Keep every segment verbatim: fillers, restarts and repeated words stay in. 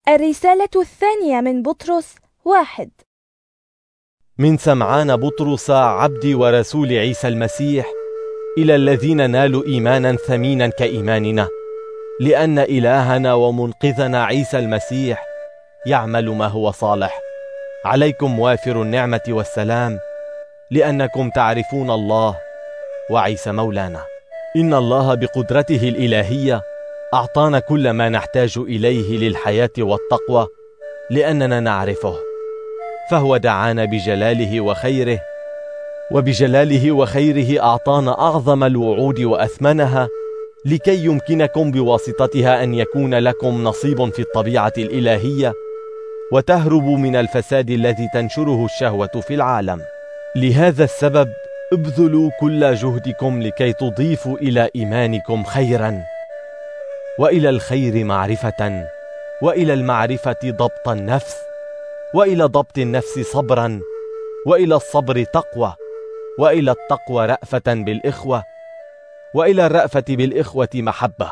الرسالة الثانية من بطرس واحد. من سمعان بطرس عبد ورسول عيسى المسيح إلى الذين نالوا إيمانا ثمينا كإيماننا، لأن إلهنا ومنقذنا عيسى المسيح يعمل ما هو صالح. عليكم وافر النعمة والسلام، لأنكم تعرفون الله وعيسى مولانا. إن الله بقدرته الإلهية أعطانا كل ما نحتاج إليه للحياة والتقوى، لأننا نعرفه، فهو دعانا بجلاله وخيره، وبجلاله وخيره أعطانا أعظم الوعود وأثمنها، لكي يمكنكم بواسطتها أن يكون لكم نصيب في الطبيعة الإلهية، وتهربوا من الفساد الذي تنشره الشهوة في العالم. لهذا السبب ابذلوا كل جهدكم لكي تضيفوا إلى إيمانكم خيرا، وإلى الخير معرفة، وإلى المعرفة ضبط النفس، وإلى ضبط النفس صبرا، وإلى الصبر تقوى، وإلى التقوى رأفة بالإخوة، وإلى الرأفة بالإخوة محبة.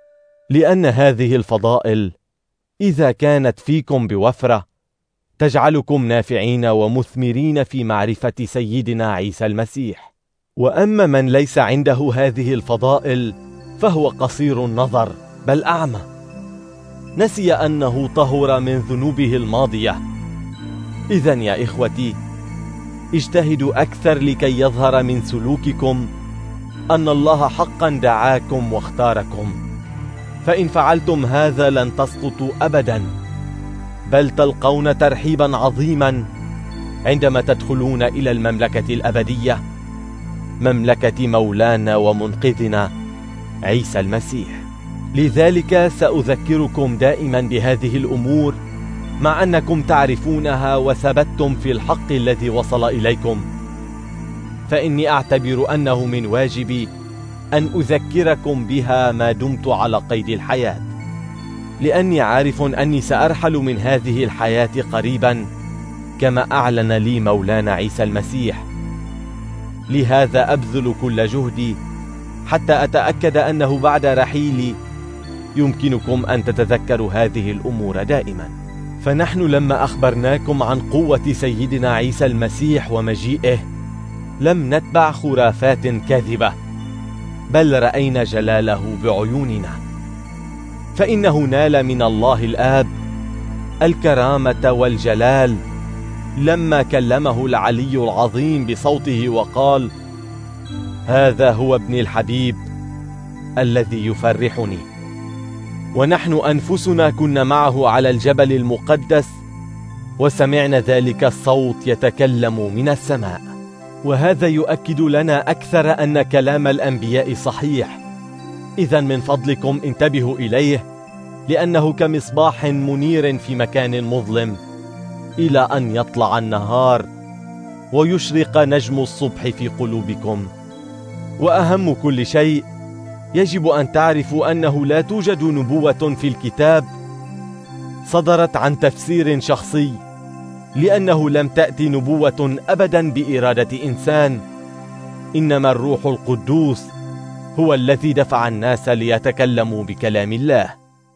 لأن هذه الفضائل إذا كانت فيكم بوفرة تجعلكم نافعين ومثمرين في معرفة سيدنا عيسى المسيح. وأما من ليس عنده هذه الفضائل فهو قصير النظر، بل أعمى، نسي أنه طهر من ذنوبه الماضية. إذن يا إخوتي، اجتهدوا أكثر لكي يظهر من سلوككم أن الله حقا دعاكم واختاركم، فإن فعلتم هذا لن تسقطوا أبدا، بل تلقون ترحيبا عظيما عندما تدخلون إلى المملكة الأبدية، مملكة مولانا ومنقذنا عيسى المسيح. لذلك سأذكركم دائما بهذه الأمور، مع أنكم تعرفونها وثبتتم في الحق الذي وصل إليكم، فإني أعتبر أنه من واجبي أن أذكركم بها ما دمت على قيد الحياة، لأني عارف أني سأرحل من هذه الحياة قريبا، كما أعلن لي مولانا عيسى المسيح. لهذا أبذل كل جهدي حتى أتأكد أنه بعد رحيلي يمكنكم أن تتذكروا هذه الأمور دائما. فنحن لما أخبرناكم عن قوة سيدنا عيسى المسيح ومجيئه لم نتبع خرافات كاذبة، بل رأينا جلاله بعيوننا، فإنه نال من الله الآب الكرامة والجلال لما كلمه العلي العظيم بصوته وقال: هذا هو ابني الحبيب الذي يفرحني. ونحن أنفسنا كنا معه على الجبل المقدس، وسمعنا ذلك الصوت يتكلم من السماء. وهذا يؤكد لنا أكثر أن كلام الأنبياء صحيح. إذن من فضلكم انتبهوا إليه، لأنه كمصباح منير في مكان مظلم، إلى أن يطلع النهار ويشرق نجم الصبح في قلوبكم. وأهم كل شيء، يجب أن تعرفوا أنه لا توجد نبوة في الكتاب صدرت عن تفسير شخصي، لأنه لم تأتي نبوة أبدا بإرادة إنسان، إنما الروح القدوس هو الذي دفع الناس ليتكلموا بكلام الله.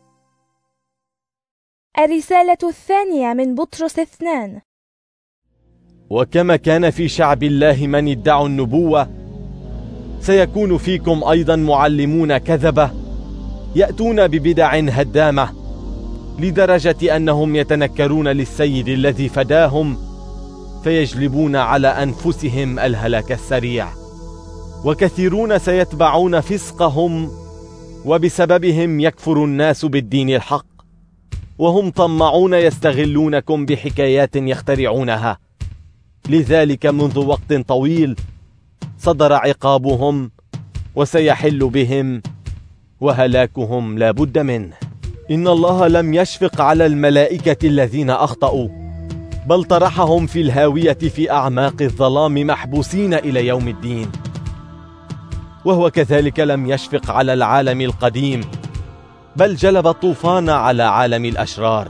الرسالة الثانية من بطرس اثنان. وكما كان في شعب الله من ادعوا النبوة، سيكون فيكم أيضا معلمون كذبة يأتون ببدع هدامة، لدرجة أنهم يتنكرون للسيد الذي فداهم، فيجلبون على أنفسهم الهلاك السريع. وكثيرون سيتبعون فسقهم، وبسببهم يكفر الناس بالدين الحق، وهم طمعون يستغلونكم بحكايات يخترعونها. لذلك منذ وقت طويل صدر عقابهم، وسيحل بهم، وهلاكهم لا بد منه. إن الله لم يشفق على الملائكة الذين أخطأوا، بل طرحهم في الهاوية في أعماق الظلام محبوسين إلى يوم الدين. وهو كذلك لم يشفق على العالم القديم، بل جلب الطوفان على عالم الأشرار،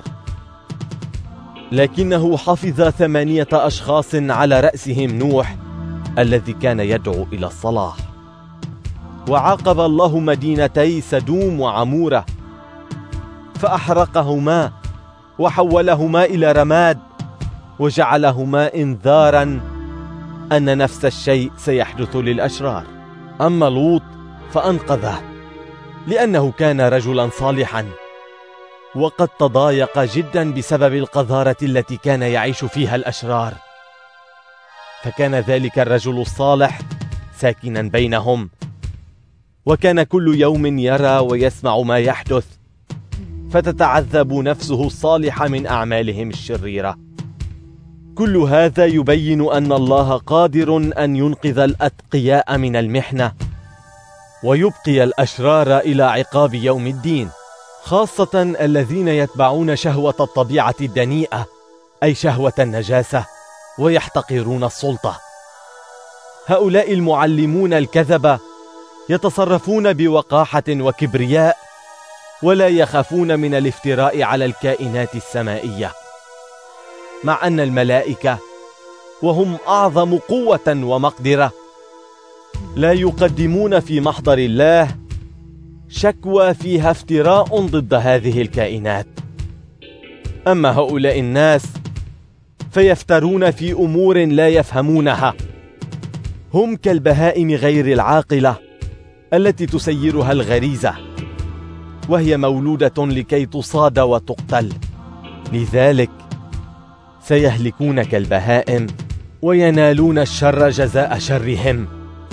لكنه حفظ ثمانية أشخاص على رأسهم نوح الذي كان يدعو إلى الصلاح. وعاقب الله مدينتي سدوم وعمورة، فأحرقهما وحولهما إلى رماد، وجعلهما إنذارا أن نفس الشيء سيحدث للأشرار. أما لوط فأنقذه لأنه كان رجلا صالحا، وقد تضايق جدا بسبب القذارة التي كان يعيش فيها الأشرار، فكان ذلك الرجل الصالح ساكنا بينهم، وكان كل يوم يرى ويسمع ما يحدث، فتتعذب نفسه الصالحة من أعمالهم الشريرة. كل هذا يبين أن الله قادر أن ينقذ الأتقياء من المحنة ويبقي الأشرار إلى عقاب يوم الدين، خاصة الذين يتبعون شهوة الطبيعة الدنيئة، أي شهوة النجاسة، ويحتقرون السلطة. هؤلاء المعلمون الكذبة يتصرفون بوقاحة وكبرياء، ولا يخافون من الافتراء على الكائنات السمائية، مع أن الملائكة وهم أعظم قوة ومقدرة لا يقدمون في محضر الله شكوى فيها افتراء ضد هذه الكائنات. أما هؤلاء الناس فيفترون في أمور لا يفهمونها. هم كالبهائم غير العاقلة التي تسيرها الغريزة، وهي مولودة لكي تصاد وتقتل، لذلك سيهلكون كالبهائم وينالون الشر جزاء شرهم.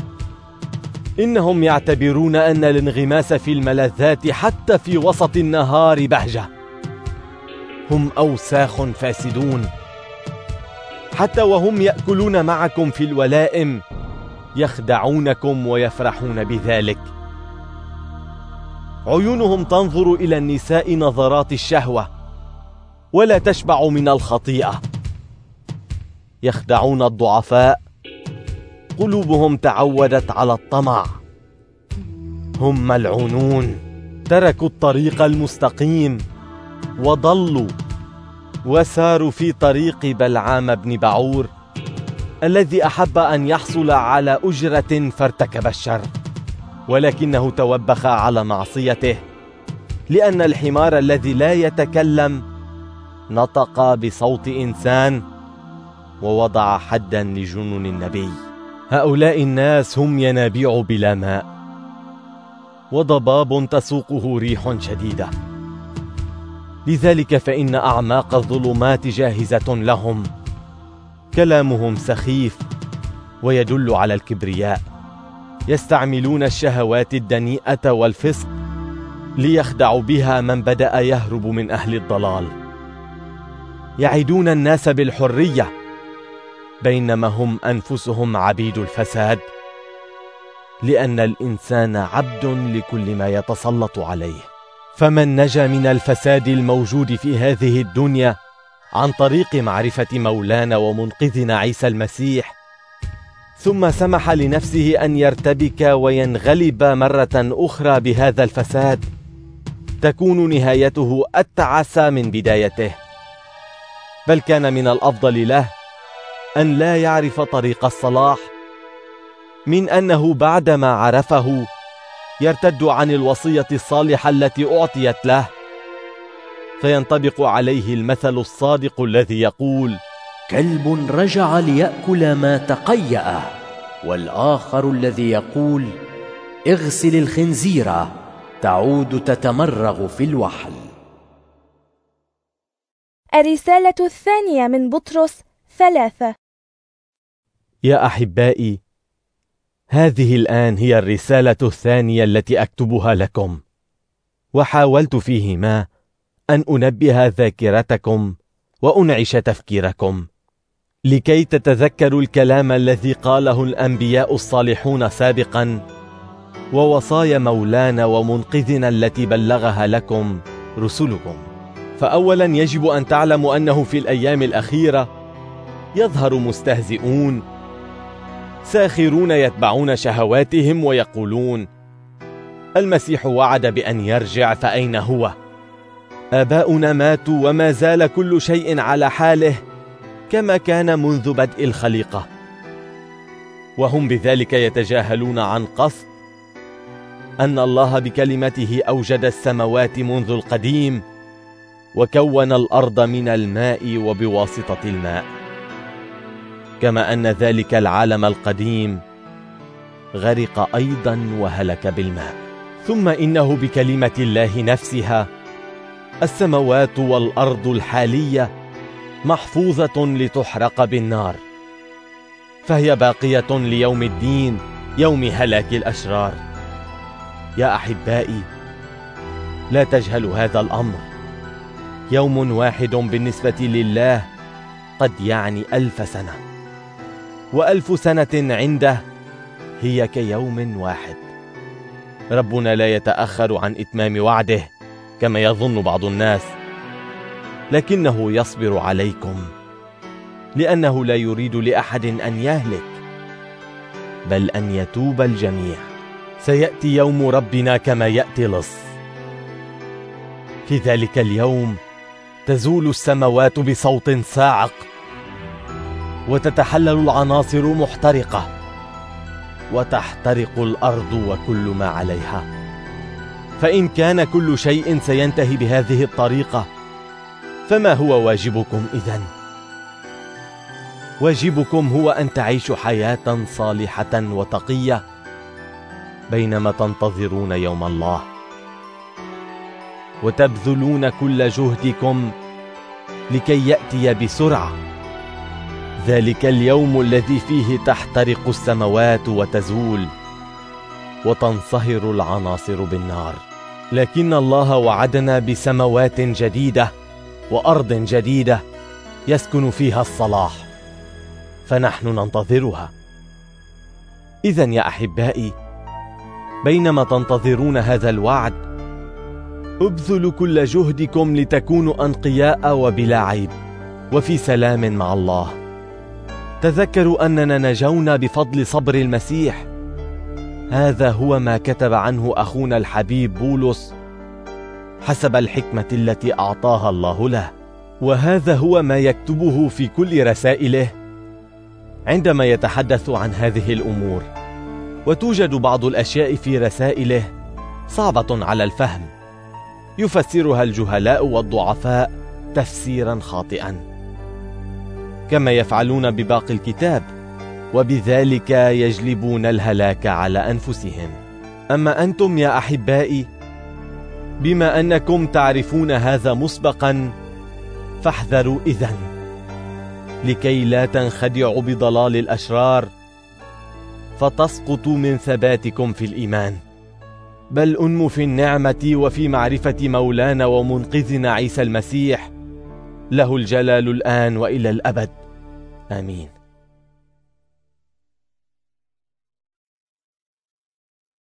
إنهم يعتبرون أن الانغماس في الملذات حتى في وسط النهار بهجة. هم أوساخ فاسدون، حتى وهم يأكلون معكم في الولائم يخدعونكم ويفرحون بذلك. عيونهم تنظر إلى النساء نظرات الشهوة ولا تشبع من الخطيئة. يخدعون الضعفاء، قلوبهم تعودت على الطمع. هم ملعونون، تركوا الطريق المستقيم وضلوا وساروا في طريق بلعام بن بعور الذي أحب أن يحصل على أجرة فارتكب الشر، ولكنه توبخ على معصيته، لأن الحمار الذي لا يتكلم نطق بصوت إنسان ووضع حدا لجنون النبي. هؤلاء الناس هم ينابيع بلا ماء وضباب تسوقه ريح شديدة، لذلك فإن أعماق الظلمات جاهزة لهم. كلامهم سخيف ويدل على الكبرياء. يستعملون الشهوات الدنيئة والفسق ليخدعوا بها من بدأ يهرب من أهل الضلال. يعدون الناس بالحرية بينما هم أنفسهم عبيد الفساد، لأن الإنسان عبد لكل ما يتسلط عليه. فمن نجا من الفساد الموجود في هذه الدنيا عن طريق معرفة مولانا ومنقذنا عيسى المسيح، ثم سمح لنفسه أن يرتبك وينغلب مرة أخرى بهذا الفساد، تكون نهايته أتعس من بدايته. بل كان من الأفضل له أن لا يعرف طريق الصلاح، من أنه بعدما عرفه يرتد عن الوصية الصالحة التي أعطيت له، فينطبق عليه المثل الصادق الذي يقول: كلب رجع ليأكل ما تقيأ، والآخر الذي يقول: اغسل الخنزير تعود تتمرغ في الوحل. الرسالة الثانية من بطرس ثلاثة. يا أحبائي، هذه الآن هي الرسالة الثانية التي أكتبها لكم، وحاولت فيهما أن أنبه ذاكرتكم وأنعش تفكيركم، لكي تتذكروا الكلام الذي قاله الأنبياء الصالحون سابقا، ووصايا مولانا ومنقذنا التي بلغها لكم رسلكم. فأولا يجب أن تعلموا أنه في الأيام الأخيرة يظهر مستهزئون ساخرون يتبعون شهواتهم ويقولون: المسيح وعد بأن يرجع، فأين هو؟ آباؤنا ماتوا وما زال كل شيء على حاله كما كان منذ بدء الخليقة. وهم بذلك يتجاهلون عن قصد أن الله بكلمته أوجد السماوات منذ القديم، وكون الأرض من الماء وبواسطة الماء، كما أن ذلك العالم القديم غرق أيضا وهلك بالماء. ثم إنه بكلمة الله نفسها السماوات والأرض الحالية محفوظة لتحرق بالنار، فهي باقية ليوم الدين، يوم هلاك الأشرار. يا أحبائي، لا تجهلوا هذا الأمر. يوم واحد بالنسبة لله قد يعني ألف سنة، وألف سنة عنده هي كيوم واحد. ربنا لا يتأخر عن إتمام وعده كما يظن بعض الناس، لكنه يصبر عليكم، لأنه لا يريد لأحد أن يهلك، بل أن يتوب الجميع. سيأتي يوم ربنا كما يأتي لص. في ذلك اليوم تزول السماوات بصوت صاعق، وتتحلل العناصر محترقة، وتحترق الأرض وكل ما عليها. فإن كان كل شيء سينتهي بهذه الطريقة، فما هو واجبكم إذن؟ واجبكم هو أن تعيشوا حياة صالحة وتقية بينما تنتظرون يوم الله، وتبذلون كل جهدكم لكي يأتي بسرعة ذلك اليوم الذي فيه تحترق السماوات وتزول وتنصهر العناصر بالنار. لكن الله وعدنا بسماوات جديدة وأرض جديدة يسكن فيها الصلاح، فنحن ننتظرها. إذن يا أحبائي، بينما تنتظرون هذا الوعد، ابذلوا كل جهدكم لتكونوا أنقياء وبلا عيب وفي سلام مع الله. تذكروا أننا نجونا بفضل صبر المسيح. هذا هو ما كتب عنه أخونا الحبيب بولس حسب الحكمة التي أعطاها الله له، وهذا هو ما يكتبه في كل رسائله عندما يتحدث عن هذه الأمور. وتوجد بعض الأشياء في رسائله صعبة على الفهم، يفسرها الجهلاء والضعفاء تفسيرا خاطئا، كما يفعلون بباقي الكتاب، وبذلك يجلبون الهلاك على أنفسهم. أما أنتم يا أحبائي، بما أنكم تعرفون هذا مسبقا، فاحذروا إذن لكي لا تنخدعوا بضلال الأشرار فتسقطوا من ثباتكم في الإيمان، بل أنموا في النعمة وفي معرفة مولانا ومنقذنا عيسى المسيح، له الجلال الآن وإلى الأبد. آمين.